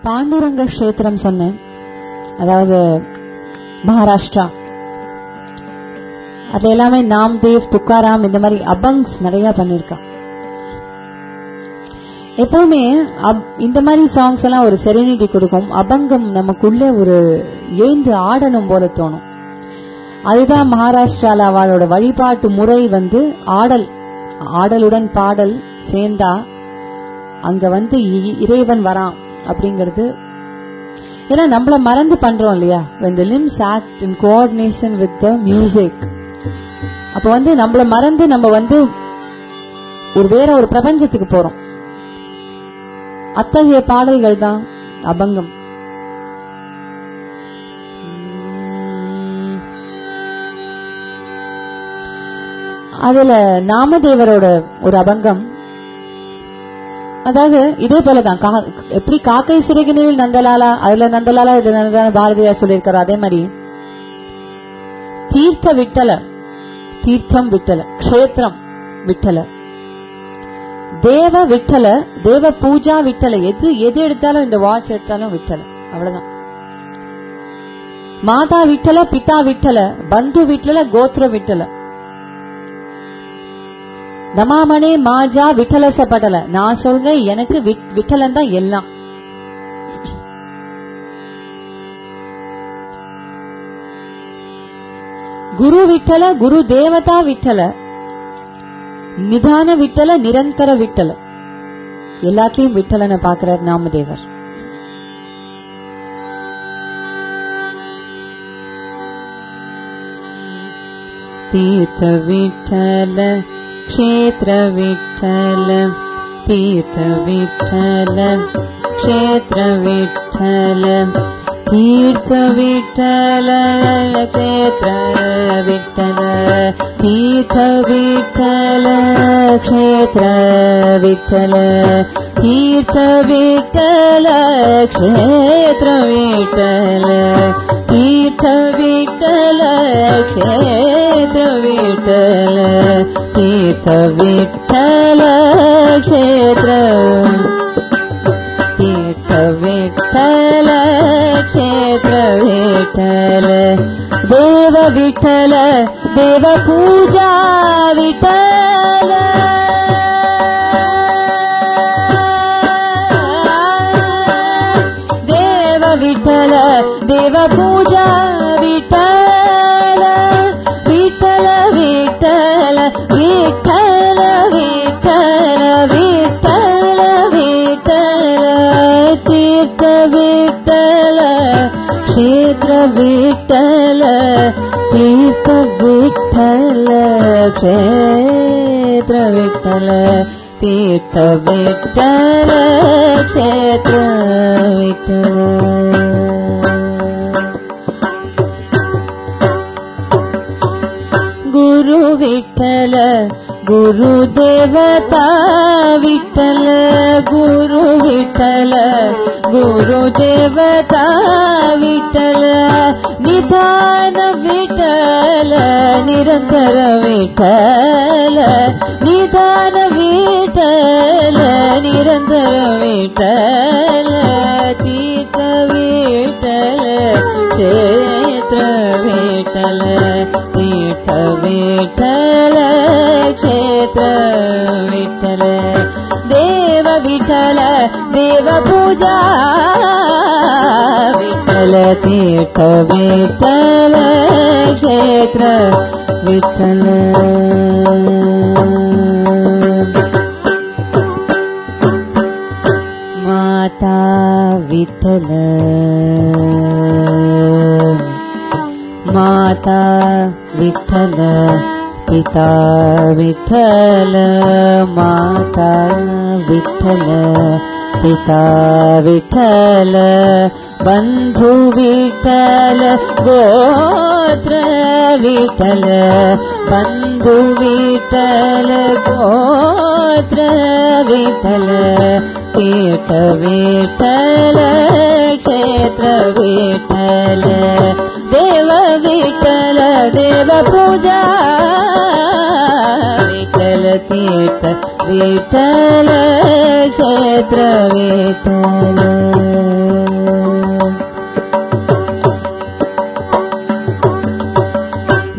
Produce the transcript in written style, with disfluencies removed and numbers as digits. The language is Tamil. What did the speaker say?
பாண்டுரங்க கஷேத்திரம் சொன்னேன், அதாவது மகாராஷ்டிரா. அது எல்லாமே நாம்தேவ், துக்காராம் இந்த மாதிரி அபங்ஸ் நிறைய பண்ணிருக்கான். எப்பவுமே இந்த மாதிரி சாங்ஸ் எல்லாம் ஒரு செரெனிட்டி கொடுக்கும். அபங்கம் நமக்குள்ள ஒரு எழுந்து ஆடணும் போல தோணும். அதுதான் மகாராஷ்டிரால அவளோட வழிபாட்டு முறை ஆடல், ஆடலுடன் பாடல் சேர்ந்தா அங்க இறைவன் வரான் அப்படிங்கிறது. ஏன்னா நம்மள மறந்து பண்றோம் இல்லையா, when the limbs act in coordination with the music. அப்ப நம்மள மறந்து நம்ம வேற ஒரு பிரபஞ்சத்துக்கு போறோம். அத்தகைய பாடல்கள் தான் அபங்கம். அதுல நாமதேவரோட ஒரு அபங்கம், அதாவது இதே போலதான் எப்படி காக்கை சிறகினில் நந்தலாலா, அதுல நந்தலாலா இது நந்தலாலா பாரதியார் சொல்லியிருக்காரு. அதே மாதிரி தீர்த்த விட்டல, தீர்த்தம் விட்டல, க்ஷேத்திரம் விட்டல, தேவ விட்டல, தேவ பூஜா விட்டல. எது எடுத்தாலும், இந்த வாட்ச் எடுத்தாலும் விட்டல, அவ்வளவுதான். மாதா விட்டல, பிதா விட்டல, பந்து விட்டல, கோத்திர விட்டல, நமாமனே மாஜா விட்டலசப்படல. நான் சொல்றேன், எனக்கு விட்டலன் தான் எல்லாம். குரு விட்டல, குரு தேவதா விட்டல, நிதான விட்டல, நிரந்தர விட்டல. எல்லாத்தையும் விட்டலன்னு பாக்குறார் நாமதேவர். தீர்த்த விட்டல, க்ஷேத்திர விட்டல, தீர்த்த விட்டல, க்ஷேத்திர விட்டல, தீர்த்த விட்டல, க்ஷேத்திர விட்டல, தீர்த்த விட்டல, க்ஷேத்திர விட்டல, தீர்த்த விட்டல, க்ஷேத்திர விட்டல, தீர்த்த விட்டல, க்ஷேத்திர விட்டல, தீர்த்த விட்டல, க்ஷேத்திர, தீர்த்த விட்டல, க்ஷேத்திர விட்டல, தேவ விட்டல, தேவ பூஜா விட்டல, தேவ விட்டல, தேவ பூஜா விட்டல, விட்டல விட்டல, விட்டல விட்டல, விட்டல விட்டல, தீர்த்த விட்டல, க்ஷேத்திர விட்டல, தீர்த்த விட்டல, க்ஷேத்திர விட்டல, தீர்த்த விட்டல, க்ஷேத்திர விட்டல. குரு விட்டல, குரு தேவதா விட்டல, குரு விட்டல, குரு தேவதா விட்டல, நிதான விட்டல, நிரந்தர விட்டல, நிதான விட்டல, நிரந்தர விட்டல, தீர்த்த விட்டல, க்ஷேத்திர விட்டல, தீர்த்த விட்டல, க்ஷேத்திர விட்டல, தேவ விட்டல, தேவ பூஜா விட்டல, தீர்த்த விட்டல, க்ஷேத்திர விட்டல. மாதா விட்டல, மாதா விட்டல, பிதா விட்டல, மாதா விட்டல, பிதா விட்டல, பந்து விட்டல, கோத்திர விட்டல, பந்து விட்டல, கோத்திர விட்டல, தீர்த்த விட்டல, க்ஷேத்திர விட்டல, தேவ விட்டல, தேவ பூஜா விட்டல, विठ्ठल क्षेत्र विठ्ठल।